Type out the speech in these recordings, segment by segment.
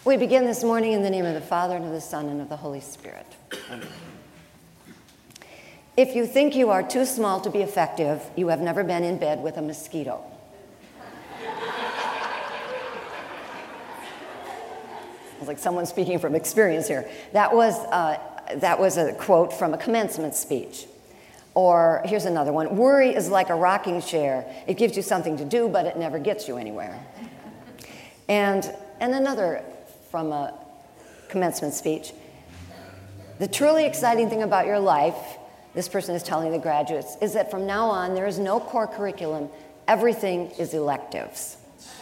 We begin this morning in the name of the Father, and of the Son, and of the Holy Spirit. Amen. If you think you are too small to be effective, you have never been in bed with a mosquito. It's like someone speaking from experience here. That was a quote from a commencement speech. Or here's another one. Worry is like a rocking chair. It gives you something to do, but it never gets you anywhere. And another from a commencement speech. The truly exciting thing about your life, this person is telling the graduates, is that from now on there is no core curriculum. Everything is electives.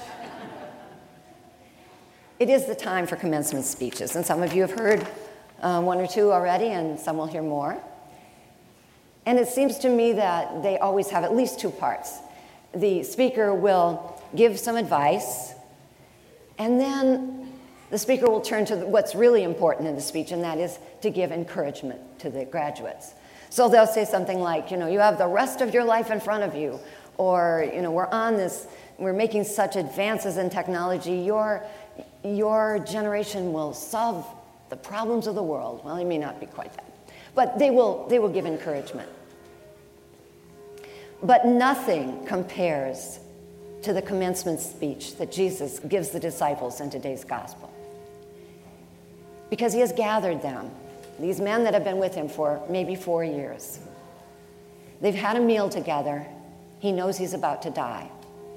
It is the time for commencement speeches, and some of you have heard one or two already, and some will hear more. And it seems to me that they always have at least two parts. The speaker will give some advice, and then the speaker will turn to what's really important in the speech, and that is to give encouragement to the graduates. So they'll say something like, you have the rest of your life in front of you, or, we're making such advances in technology, your generation will solve the problems of the world. Well, it may not be quite that, but they will give encouragement. But nothing compares to the commencement speech that Jesus gives the disciples in today's gospel. Because he has gathered them, these men that have been with him for maybe 4 years. They've had a meal together. He knows he's about to die.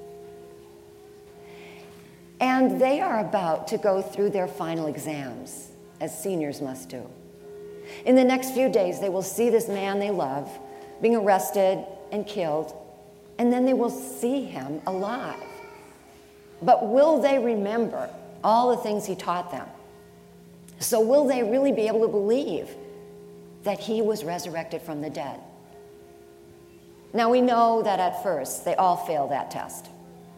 And they are about to go through their final exams, as seniors must do. In the next few days, they will see this man they love being arrested and killed, and then they will see him alive. But will they remember all the things he taught them? So will they really be able to believe that he was resurrected from the dead? Now we know that at first they all fail that test.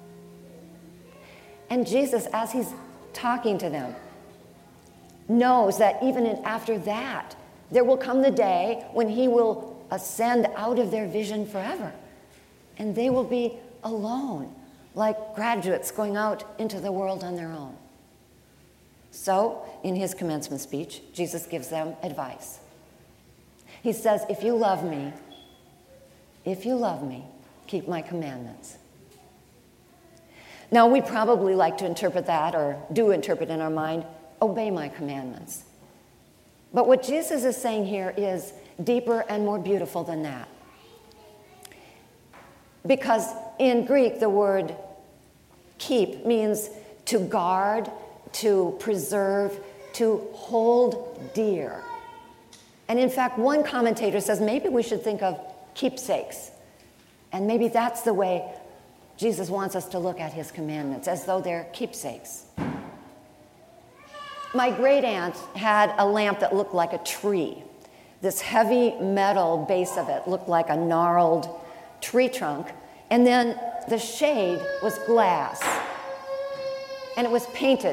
And Jesus, as he's talking to them, knows that even after that, there will come the day when he will ascend out of their vision forever. And they will be alone, like graduates going out into the world on their own. So, in his commencement speech, Jesus gives them advice. He says, if you love me, keep my commandments. Now, we probably like to interpret that, or do interpret in our mind, obey my commandments. But what Jesus is saying here is deeper and more beautiful than that. Because in Greek, the word keep means to guard, to preserve, to hold dear. And in fact, one commentator says maybe we should think of keepsakes. And maybe that's the way Jesus wants us to look at his commandments, as though they're keepsakes. My great aunt had a lamp that looked like a tree. This heavy metal base of it looked like a gnarled tree trunk. And then the shade was glass. And it was painted.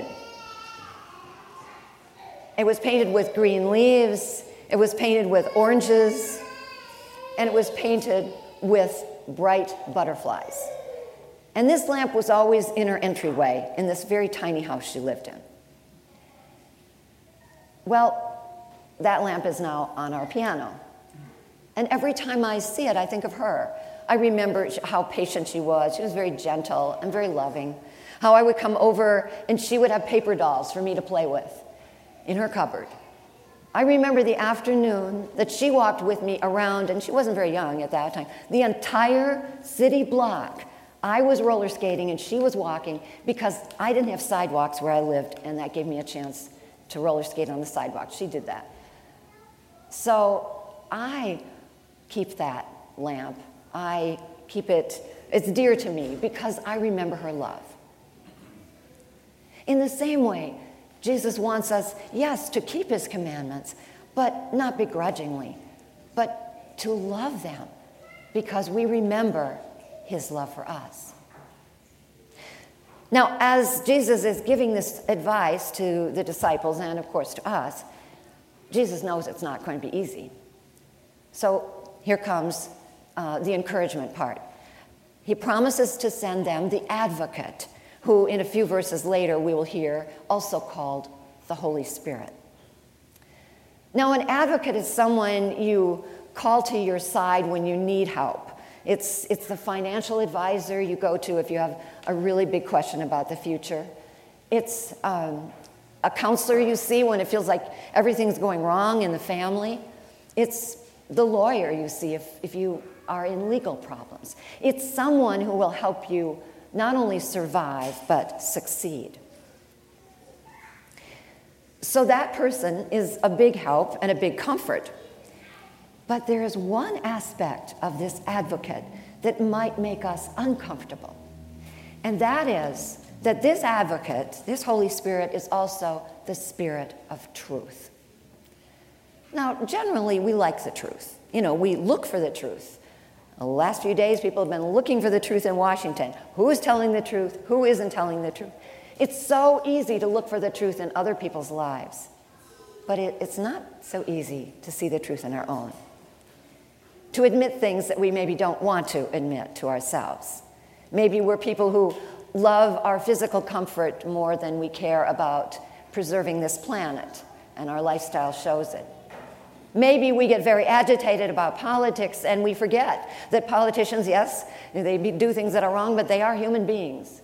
It was painted with green leaves. It was painted with oranges. And it was painted with bright butterflies. And this lamp was always in her entryway in this very tiny house she lived in. Well, that lamp is now on our piano. And every time I see it, I think of her. I remember how patient she was. She was very gentle and very loving. How I would come over and she would have paper dolls for me to play with in her cupboard. I remember the afternoon that she walked with me around, and she wasn't very young at that time, the entire city block. I was roller skating and she was walking because I didn't have sidewalks where I lived, and that gave me a chance to roller skate on the sidewalk. She did that. So I keep that lamp. I keep it, it's dear to me because I remember her love. In the same way, Jesus wants us, yes, to keep his commandments, but not begrudgingly, but to love them because we remember his love for us. Now, as Jesus is giving this advice to the disciples and, of course, to us, Jesus knows it's not going to be easy. So here comes the encouragement part. He promises to send them the advocate who in a few verses later we will hear also called the Holy Spirit. Now, an advocate is someone you call to your side when you need help. It's the financial advisor you go to if you have a really big question about the future. It's a counselor you see when it feels like everything's going wrong in the family. It's the lawyer you see if you are in legal problems. It's someone who will help you not only survive, but succeed. So that person is a big help and a big comfort. But there is one aspect of this advocate that might make us uncomfortable. And that is that this advocate, this Holy Spirit, is also the Spirit of truth. Now, generally, we like the truth. We look for the truth. The last few days, people have been looking for the truth in Washington. Who is telling the truth? Who isn't telling the truth? It's so easy to look for the truth in other people's lives. But it's not so easy to see the truth in our own. To admit things that we maybe don't want to admit to ourselves. Maybe we're people who love our physical comfort more than we care about preserving this planet, and our lifestyle shows it. Maybe we get very agitated about politics and we forget that politicians, yes, they do things that are wrong, but they are human beings.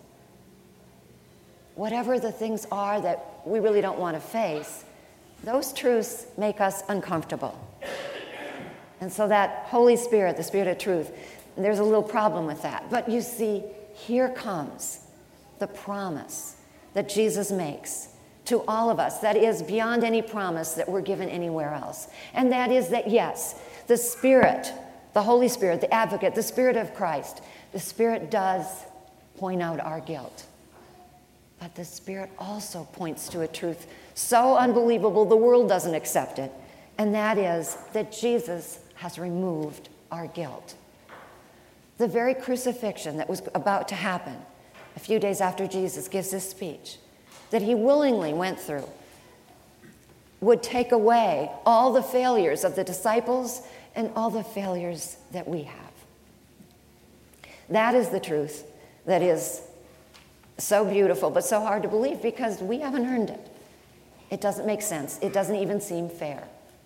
Whatever the things are that we really don't want to face, those truths make us uncomfortable. And so that Holy Spirit, the Spirit of truth, there's a little problem with that. But you see, here comes the promise that Jesus makes to all of us that is beyond any promise that we're given anywhere else. And that is that, yes, the Spirit, the Holy Spirit, the advocate, the Spirit of Christ, the Spirit does point out our guilt. But the Spirit also points to a truth so unbelievable the world doesn't accept it. And that is that Jesus has removed our guilt. The very crucifixion that was about to happen a few days after Jesus gives this speech, that he willingly went through, would take away all the failures of the disciples and all the failures that we have. That is the truth that is so beautiful but so hard to believe because we haven't earned it. It doesn't make sense. It doesn't even seem fair.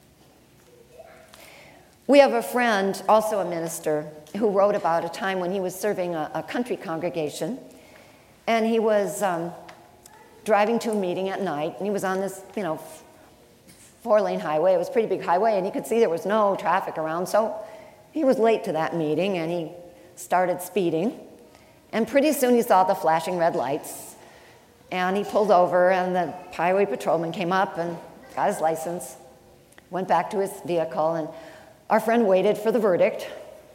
We have a friend, also a minister, who wrote about a time when he was serving a country congregation, and he was driving to a meeting at night, and he was on this, 4-lane highway. It was a pretty big highway, and he could see there was no traffic around, so he was late to that meeting, and he started speeding. And pretty soon he saw the flashing red lights, and he pulled over, and the highway patrolman came up and got his license, went back to his vehicle, and our friend waited for the verdict.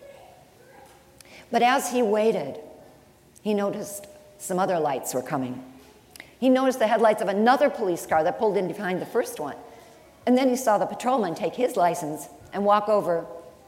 But as he waited, he noticed some other lights were coming. He noticed the headlights of another police car that pulled in behind the first one. And then he saw the patrolman take his license and walk over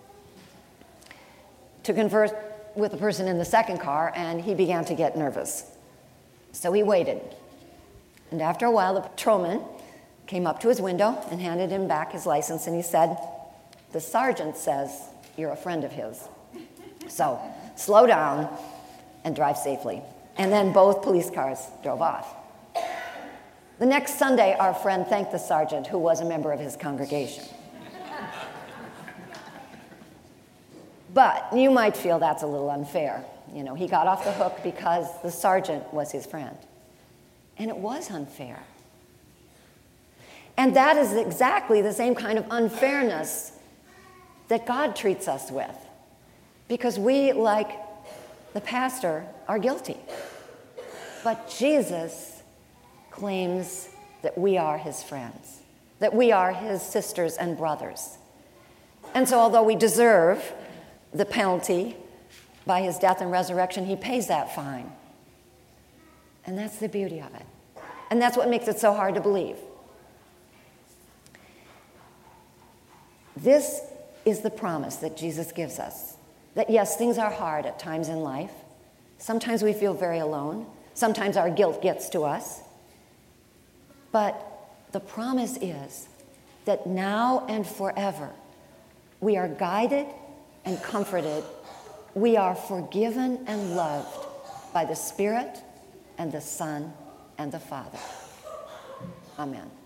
to converse with the person in the second car, and he began to get nervous. So he waited. And after a while, the patrolman came up to his window and handed him back his license, and he said, "The sergeant says you're a friend of his. So slow down and drive safely." And then both police cars drove off. The next Sunday, our friend thanked the sergeant, who was a member of his congregation. But you might feel that's a little unfair. He got off the hook because the sergeant was his friend. And it was unfair. And that is exactly the same kind of unfairness that God treats us with. Because we, like the pastor, are guilty. But Jesus claims that we are his friends, that we are his sisters and brothers. And so although we deserve the penalty by his death and resurrection, he pays that fine. And that's the beauty of it. And that's what makes it so hard to believe. This is the promise that Jesus gives us. That yes, things are hard at times in life. Sometimes we feel very alone. Sometimes our guilt gets to us. But the promise is that now and forever we are guided and comforted. We are forgiven and loved by the Spirit and the Son, and the Father. Amen.